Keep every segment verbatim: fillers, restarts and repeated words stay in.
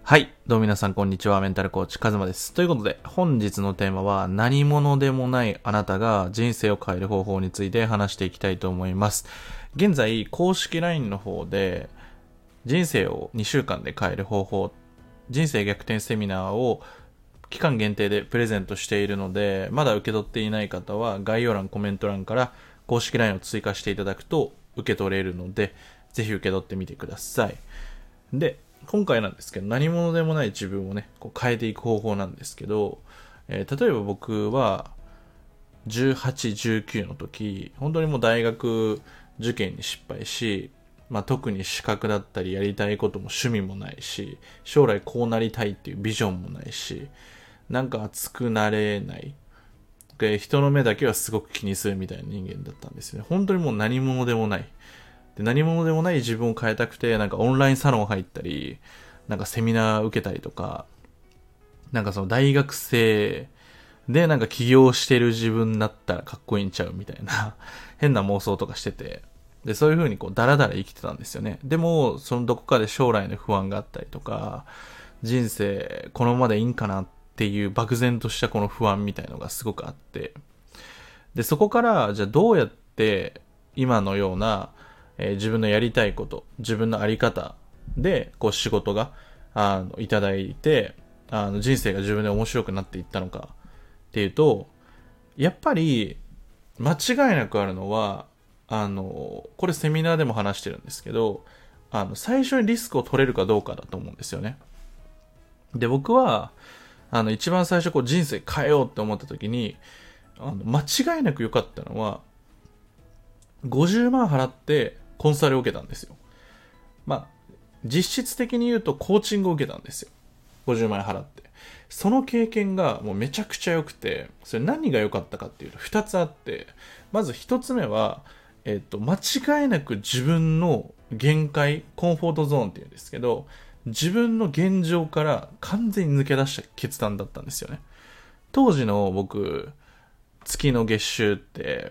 はい。どうも皆さんこんにちは。メンタルコーチカズマです。ということで、本日のテーマは何者でもないあなたが人生を変える方法について話していきたいと思います。現在、公式 ライン の方で人生をにしゅうかんで変える方法、人生逆転セミナーを期間限定でプレゼントしているので、まだ受け取っていない方は概要欄、コメント欄から公式 ライン を追加していただくと受け取れるので、ぜひ受け取ってみてください。で、今回なんですけど、何者でもない自分をね、こう変えていく方法なんですけど、えー、例えば僕はじゅうはち、じゅうきゅうの時、本当にもう大学受験に失敗し、まあ、特に資格だったりやりたいことも趣味もないし、将来こうなりたいっていうビジョンもないし、なんか熱くなれない。で、人の目だけはすごく気にするみたいな人間だったんですね。本当にもう何者でもない。で、何者でもない自分を変えたくて、なんかオンラインサロン入ったり、なんかセミナー受けたりとか、なんかその大学生でなんか起業してる自分だったらかっこいいんちゃうみたいな変な妄想とかしてて、で、そういう風にこうダラダラ生きてたんですよね。でも、そのどこかで将来の不安があったりとか、人生このままでいいんかなっていう漠然としたこの不安みたいのがすごくあって、で、そこからじゃあどうやって今のようなえー、自分のやりたいこと、自分のあり方で、こう仕事が、あの、いただいて、あの、人生が自分で面白くなっていったのかっていうと、やっぱり、間違いなくあるのは、あの、これセミナーでも話してるんですけど、あの、最初にリスクを取れるかどうかだと思うんですよね。で、僕は、あの、一番最初こう人生変えようって思った時に、あの、間違いなく良かったのは、ごじゅうまん払ってコンサルを受けたんですよ。まあ、実質的に言うとコーチングを受けたんですよ。ごじゅうまん円払って。その経験がもうめちゃくちゃ良くて、それ何が良かったかっていうとふたつあって、まずひとつめは、えっと、間違いなく自分の限界、コンフォートゾーンっていうんですけど、自分の現状から完全に抜け出した決断だったんですよね。当時の僕、月の月収って、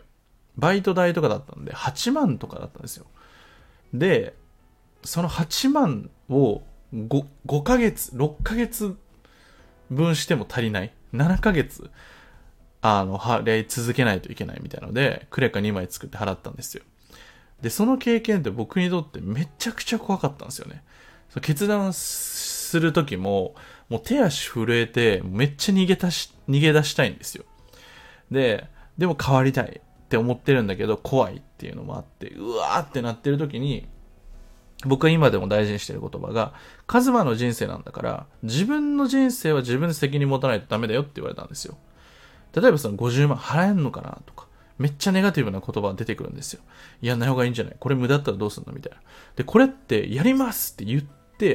バイト代とかだったんではちまんとかだったんですよ。で、そのはちまんを 5, 5ヶ月、ろっかげつぶんしても足りない。ななかげつ、あの、払い続けないといけないみたいなので、クレカにまい作って払ったんですよ。で、その経験って僕にとってめちゃくちゃ怖かったんですよね。その決断する時も、もう手足震えて、めっちゃ逃げ出し、逃げ出したいんですよ。で、でも変わりたいって思ってるんだけど、怖いっていうのもあって、うわーってなってる時に、僕は今でも大事にしてる言葉が、カズマの人生なんだから、自分の人生は自分で責任持たないとダメだよって言われたんですよ。例えばそのごじゅうまん払えんのかなとか、めっちゃネガティブな言葉が出てくるんですよ。やんない方がいいんじゃない、これ無駄だったらどうすんのみたいな。で、これってやりますって言って、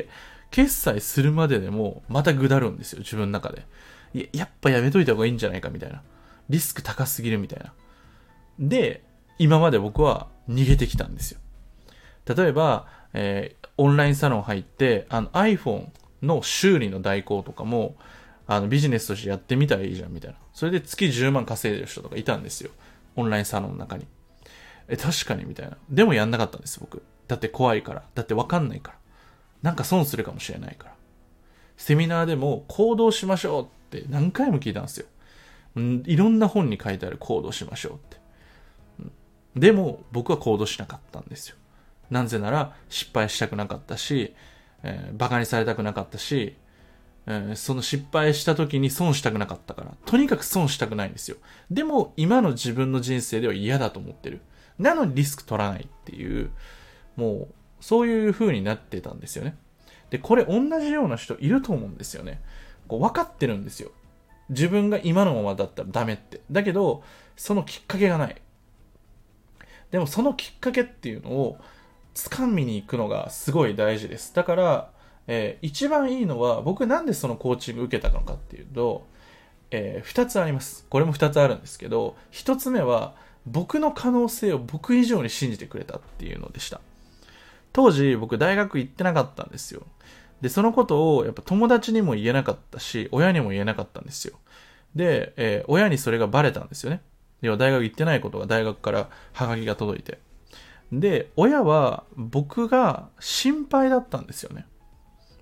決済するまででもまたぐだるんですよ、自分の中で。いや、やっぱやめといた方がいいんじゃないかみたいな。リスク高すぎるみたいな。で、今まで僕は逃げてきたんですよ。例えば、えー、オンラインサロン入って、あの iPhone の修理の代行とかも、あのビジネスとしてやってみたらいいじゃんみたいな。それで月じゅうまん稼いでる人とかいたんですよ。オンラインサロンの中に。え、確かにみたいな。でもやんなかったんです、僕。だって怖いから。だってわかんないから。なんか損するかもしれないから。セミナーでも行動しましょうって何回も聞いたんですよ。んいろんな本に書いてある行動しましょうって。でも僕は行動しなかったんですよ。なぜなら失敗したくなかったし、えー、バカにされたくなかったし、えー、その失敗した時に損したくなかったから、とにかく損したくないんですよ。でも今の自分の人生では嫌だと思ってる。なのにリスク取らないっていう、もうそういう風になってたんですよね。で、これ同じような人いると思うんですよね。こう分かってるんですよ。自分が今のままだったらダメって。だけど、そのきっかけがない。でもそのきっかけっていうのを掴みに行くのがすごい大事です。だから、えー、一番いいのは、僕なんでそのコーチング受けたのかっていうと、えー、二つあります。これも二つあるんですけど、一つ目は、僕の可能性を僕以上に信じてくれたっていうのでした。当時、僕大学行ってなかったんですよ。で、そのことをやっぱ友達にも言えなかったし、親にも言えなかったんですよ。で、えー、親にそれがバレたんですよね。要は大学行ってないことが大学からハガキが届いて。で、親は僕が心配だったんですよね。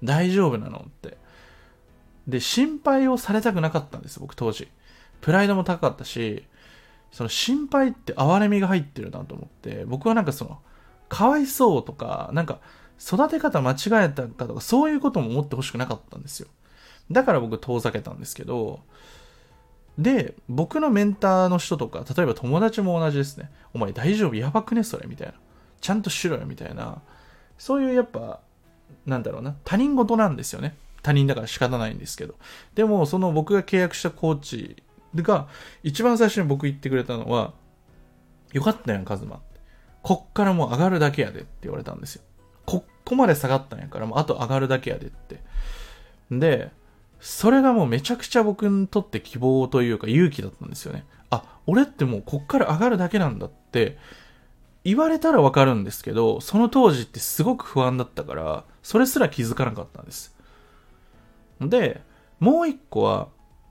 大丈夫なのって。で、心配をされたくなかったんです、僕当時。プライドも高かったし、その心配って哀れみが入ってるなと思って、僕はなんかその、かわいそうとか、なんか、育て方間違えたかとか、そういうことも思ってほしくなかったんですよ。だから僕遠ざけたんですけど、で、僕のメンターの人とか、例えば友達も同じですね。お前大丈夫？やばくねそれみたいな。ちゃんとしろよみたいな。そういうやっぱ、なんだろうな。他人事なんですよね。他人だから仕方ないんですけど。でも、その僕が契約したコーチが、一番最初に僕言ってくれたのは、よかったやん、カズマ。こっからもう上がるだけやでって言われたんですよ。ここまで下がったんやから、もうあと上がるだけやでって。で、それがもうめちゃくちゃ僕にとって希望というか勇気だったんですよね。あ、俺ってもうこっから上がるだけなんだって言われたらわかるんですけど、その当時ってすごく不安だったから、それすら気づかなかったんです。で、もう一個は、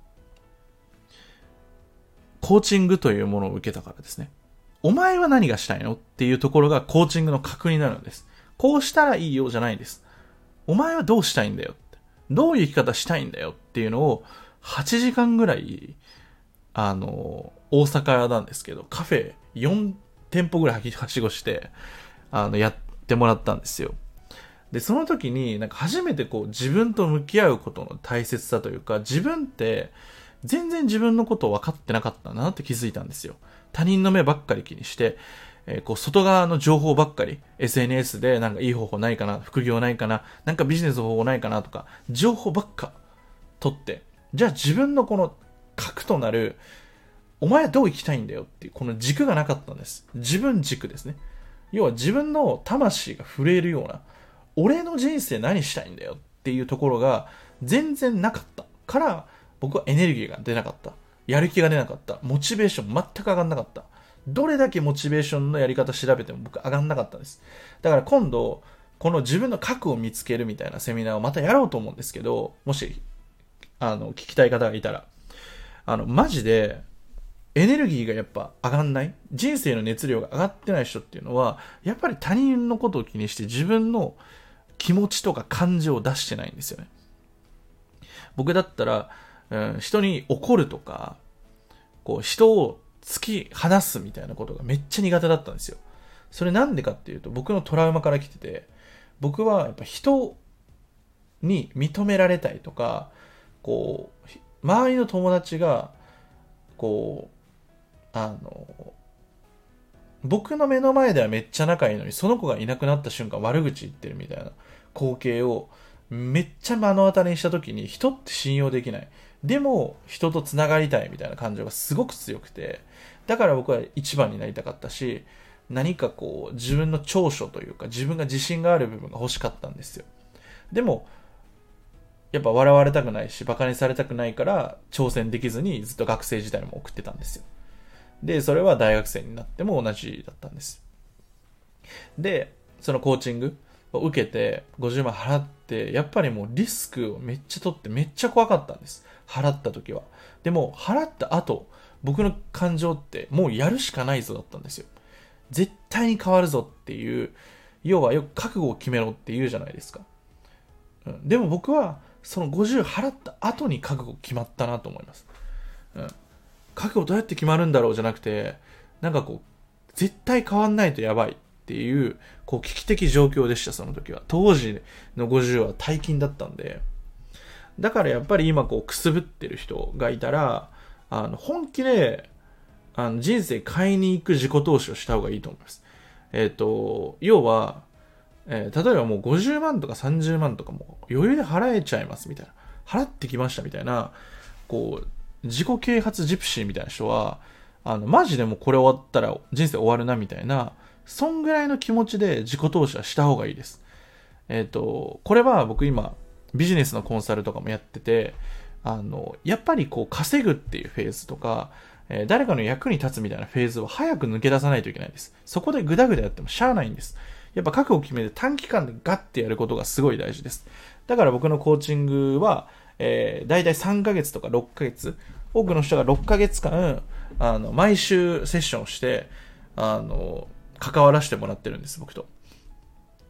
コーチングというものを受けたからですね。お前は何がしたいのっていうところがコーチングの核になるんです。こうしたらいいよじゃないです。お前はどうしたいんだよって。どういう生き方したいんだよっていうのをはちじかんぐらい、あの、大阪なんですけど、カフェよん店舗ぐらいはしごして、あの、やってもらったんですよ。で、その時になんか初めてこう自分と向き合うことの大切さというか、自分って全然自分のことを分かってなかったなって気づいたんですよ。他人の目ばっかり気にして、えー、こう外側の情報ばっかり エスエヌエス でなんかいい方法ないかな、副業ないかな、なんかビジネス方法ないかなとか情報ばっか取って、じゃあ自分のこの核となるお前はどう生きたいんだよっていうこの軸がなかったんです。自分軸ですね。要は自分の魂が震えるような、俺の人生何したいんだよっていうところが全然なかったから僕はエネルギーが出なかった、やる気が出なかった、モチベーション全く上がんなかった。どれだけモチベーションのやり方調べても僕上がんなかったんです。だから今度この自分の核を見つけるみたいなセミナーをまたやろうと思うんですけど、もしあの聞きたい方がいたら、あのマジでエネルギーがやっぱ上がんない、人生の熱量が上がってない人っていうのはやっぱり他人のことを気にして自分の気持ちとか感情を出してないんですよね。僕だったら、うん、人に怒るとかこう人を突き放すみたいなことがめっちゃ苦手だったんですよ。それなんでかっていうと僕のトラウマから来てて、僕はやっぱ人に認められたいとか、こう周りの友達がこうあの僕の目の前ではめっちゃ仲いいのにその子がいなくなった瞬間悪口言ってるみたいな光景をめっちゃ目の当たりにした時に、人って信用できない、でも人とつながりたいみたいな感情がすごく強くて、だから僕は一番になりたかったし、何かこう自分の長所というか自分が自信がある部分が欲しかったんですよ。でもやっぱ笑われたくないしバカにされたくないから挑戦できずにずっと学生時代も送ってたんですよ。でそれは大学生になっても同じだったんです。でそのコーチングを受けてごじゅうまん払って、やっぱりもうリスクをめっちゃ取ってめっちゃ怖かったんです、払った時は。でも払った後僕の感情ってもうやるしかないぞだったんですよ。絶対に変わるぞっていう、要はよく覚悟を決めろって言うじゃないですか、うん、でも僕はそのごじゅう払った後に覚悟決まったなと思います、うん、覚悟どうやって決まるんだろうじゃなくて、なんかこう絶対変わんないとやばいっていうこう危機的状況でした。その時は当時のごじゅうは大金だったんで、だからやっぱり今こうくすぶってる人がいたら、あの本気であの人生買いに行く自己投資をした方がいいと思います。えっと要は、えー、例えばもうごじゅうまんとかさんじゅうまんとかも余裕で払えちゃいますみたいな、払ってきましたみたいな、こう自己啓発ジプシーみたいな人はあのマジでもうこれ終わったら人生終わるなみたいな、そんぐらいの気持ちで自己投資はした方がいいです。えっとこれは僕今ビジネスのコンサルとかもやってて、あのやっぱりこう稼ぐっていうフェーズとか、えー、誰かの役に立つみたいなフェーズを早く抜け出さないといけないです。そこでグダグダやってもしゃあないんです。やっぱ覚悟を決めて短期間でガッてやることがすごい大事です。だから僕のコーチングは、えー、だいたいさんかげつとかろっかげつ、多くの人がろっかげつかんあの毎週セッションをしてあの関わらせてもらってるんです、僕と。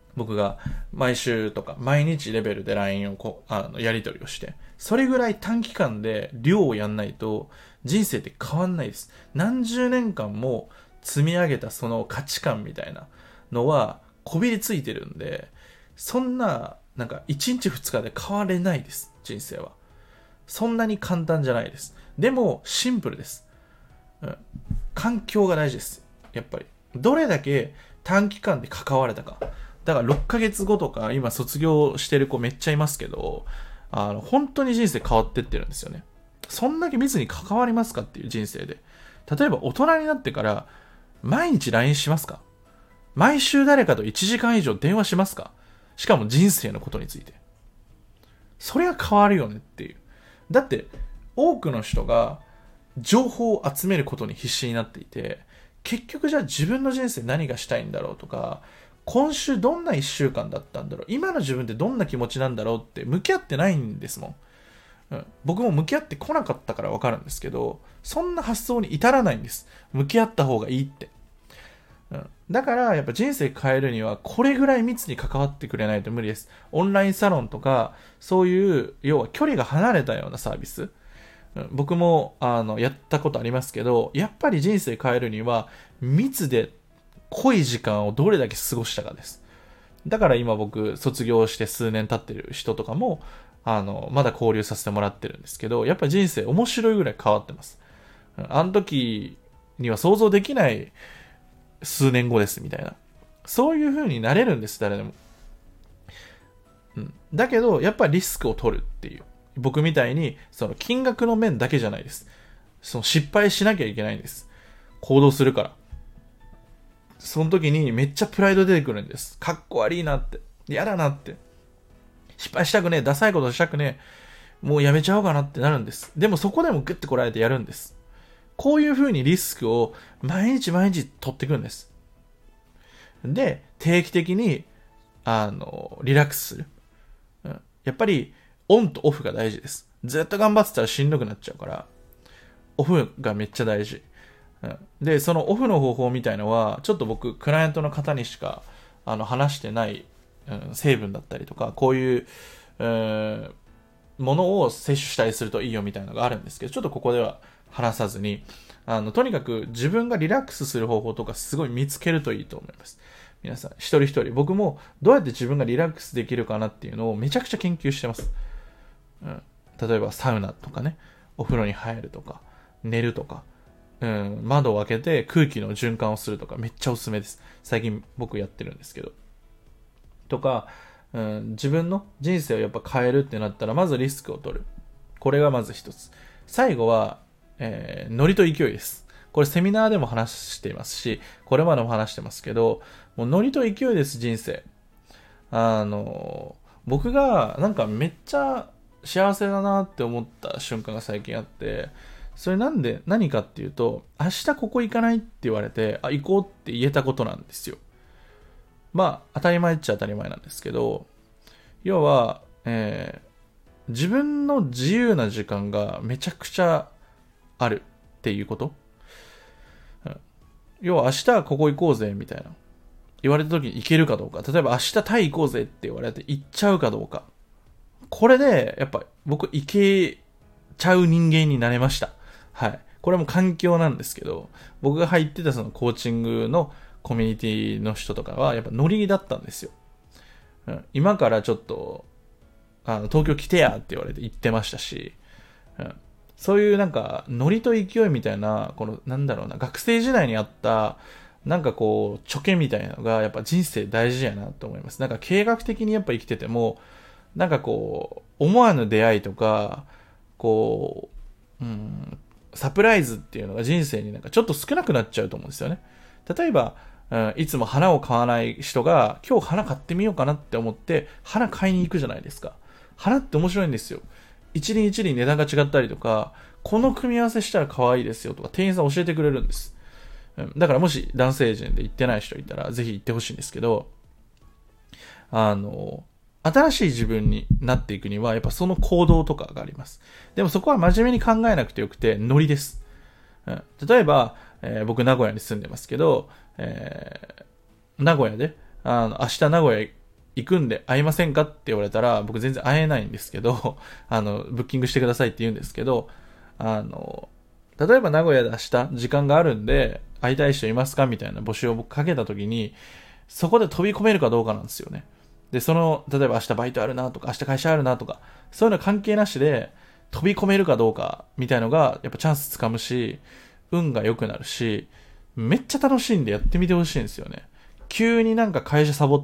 僕が毎週とか毎日レベルで ライン をこう、あの、やり取りをして、それぐらい短期間で量をやんないと人生って変わんないです。何十年間も積み上げたその価値観みたいなのはこびりついてるんで、そんな、なんかいちにちふつかで変われないです、人生は。そんなに簡単じゃないです。でも、シンプルです。うん。環境が大事です。やっぱり。どれだけ短期間で関われたか。だからろっかげつごとか、今卒業してる子めっちゃいますけど、あの、本当に人生変わってってるんですよね。そんだけ密に関わりますかっていう人生で。例えば大人になってから、毎日 ライン しますか？毎週誰かといちじかん以上電話しますか？しかも人生のことについて。それは変わるよねっていう。だって、多くの人が情報を集めることに必死になっていて、結局じゃあ自分の人生何がしたいんだろうとか、今週どんないっしゅうかんだったんだろう、今の自分ってどんな気持ちなんだろうって向き合ってないんですもん。うん、僕も向き合ってこなかったから分かるんですけど、そんな発想に至らないんです。向き合った方がいいって。うん、だからやっぱ人生変えるにはこれぐらい密に関わってくれないと無理です。オンラインサロンとかそういう要は距離が離れたようなサービス、うん、僕もあのやったことありますけど、やっぱり人生変えるには密で濃い時間をどれだけ過ごしたかです。だから今僕卒業して数年経ってる人とかもあのまだ交流させてもらってるんですけど、やっぱり人生面白いぐらい変わってます。あの時には想像できない数年後ですみたいな、そういう風になれるんです、誰でも。うん、だけどやっぱりリスクを取るっていう、僕みたいにその金額の面だけじゃないです。その失敗しなきゃいけないんです。行動するから。その時にめっちゃプライド出てくるんです。かっこ悪いなって、嫌だなって、失敗したくねえ、ダサいことしたくねえ、もうやめちゃおうかなってなるんです。でもそこでもグッてこられてやるんです。こういう風にリスクを毎日毎日取っていくんです。で、定期的に、あの、リラックスする。うん、やっぱり、オンとオフが大事です。ずっと頑張ってたらしんどくなっちゃうから、オフがめっちゃ大事。うん、で、そのオフの方法みたいのは、ちょっと僕、クライアントの方にしか、あの、話してない、うん、成分だったりとか、こういう、うん、ものを摂取したりするといいよみたいなのがあるんですけど、ちょっとここでは話さずに、あの、とにかく自分がリラックスする方法とかすごい見つけるといいと思います。皆さん、一人一人、僕もどうやって自分がリラックスできるかなっていうのをめちゃくちゃ研究してます。うん、例えばサウナとかね、お風呂に入るとか、寝るとか、うん、窓を開けて空気の循環をするとかめっちゃおすすめです。最近僕やってるんですけど。とか、うん、自分の人生をやっぱ変えるってなったらまずリスクを取る。これがまず一つ。最後は、えー、ノリと勢いです。これセミナーでも話していますし、これまでも話してますけど、もうノリと勢いです、人生。あの、僕がなんかめっちゃ幸せだなって思った瞬間が最近あって、それなんで、何かっていうと、明日ここ行かないって言われて、あ、行こうって言えたことなんですよ。まあ、当たり前っちゃ当たり前なんですけど、要は、えー、自分の自由な時間がめちゃくちゃあるっていうこと。要は明日ここ行こうぜみたいな言われた時に行けるかどうか。例えば明日タイ行こうぜって言われて行っちゃうかどうか。これで、やっぱ僕行けちゃう人間になれました。はい。これも環境なんですけど、僕が入ってたそのコーチングのコミュニティの人とかはやっぱノリだったんですよ。うん、今からちょっと、あの、東京来てやって言われて行ってましたし、うん、そういうなんか、ノリと勢いみたいな、この、なんだろうな、学生時代にあった、なんかこう、ちょけみたいなのが、やっぱ人生大事やなと思います。なんか計画的にやっぱ生きてても、なんかこう、思わぬ出会いとか、こう、うん、サプライズっていうのが人生になんかちょっと少なくなっちゃうと思うんですよね。例えば、うん、いつも花を買わない人が、今日花買ってみようかなって思って、花買いに行くじゃないですか。花って面白いんですよ。一輪一輪値段が違ったりとか、この組み合わせしたら可愛いですよとか、店員さん教えてくれるんです。うん、だからもし男性陣で行ってない人いたら、ぜひ行ってほしいんですけど、あの、新しい自分になっていくには、やっぱその行動とかがあります。でもそこは真面目に考えなくてよくて、ノリです。うん、例えば、えー、僕名古屋に住んでますけど、えー、名古屋で、あの、明日名古屋行くんで会いませんかって言われたら、僕全然会えないんですけど、あの、ブッキングしてくださいって言うんですけど、あの、例えば名古屋で明日時間があるんで、会いたい人いますかみたいな募集を僕かけたときに、そこで飛び込めるかどうかなんですよね。で、その、例えば明日バイトあるなとか、明日会社あるなとか、そういうの関係なしで、飛び込めるかどうかみたいのが、やっぱチャンスつかむし、運が良くなるし、めっちゃ楽しいんでやってみてほしいんですよね。急になんか会社サボって、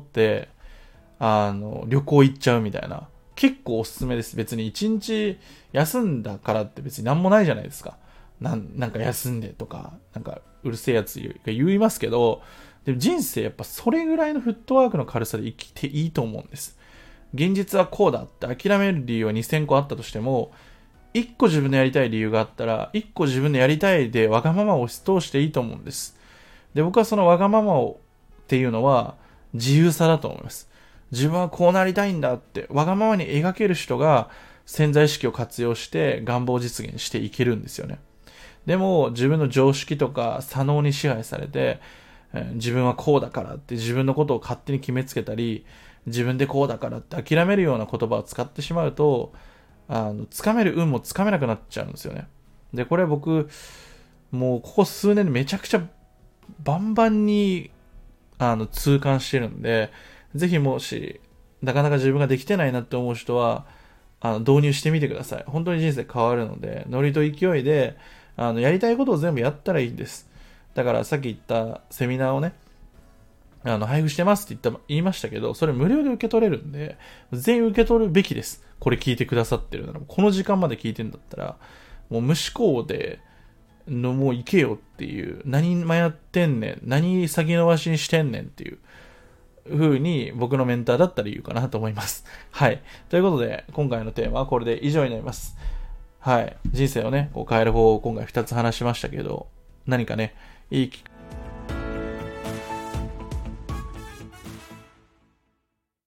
あの、旅行行っちゃうみたいな。結構おすすめです。別に一日休んだからって別になんもないじゃないですか。なん、なんか休んでとか、なんかうるせえやつが言いますけど、でも人生やっぱそれぐらいのフットワークの軽さで生きていいと思うんです。現実はこうだって諦める理由はにせんこあったとしても、いっこ自分のやりたい理由があったら、いっこ自分のやりたいでわがままを押し通していいと思うんです。で、僕はそのわがままをっていうのは自由さだと思います。自分はこうなりたいんだってわがままに描ける人が潜在意識を活用して願望を実現していけるんですよね。でも自分の常識とか左脳に支配されて、自分はこうだからって自分のことを勝手に決めつけたり、自分でこうだからって諦めるような言葉を使ってしまうと、あの、掴める運も掴めなくなっちゃうんですよね。で、これ僕、もうここ数年でめちゃくちゃバンバンに、あの、痛感してるんで、ぜひもし、なかなか自分ができてないなって思う人は、あの、導入してみてください。本当に人生変わるので、ノリと勢いで、あの、やりたいことを全部やったらいいんです。だからさっき言ったセミナーをね、あの、配布してますって言った、言いましたけど、それ無料で受け取れるんで、全員受け取るべきです。これ聞いてくださってるなら、この時間まで聞いてんだったら、もう無思考で、のもう行けよっていう、何迷ってんねん、何先延ばしにしてんねんっていう風に僕のメンターだったら言うかなと思います。はい。ということで、今回のテーマはこれで以上になります。はい。人生をね、こう変える方法を今回ふたつ話しましたけど、何かね、いいきっかけ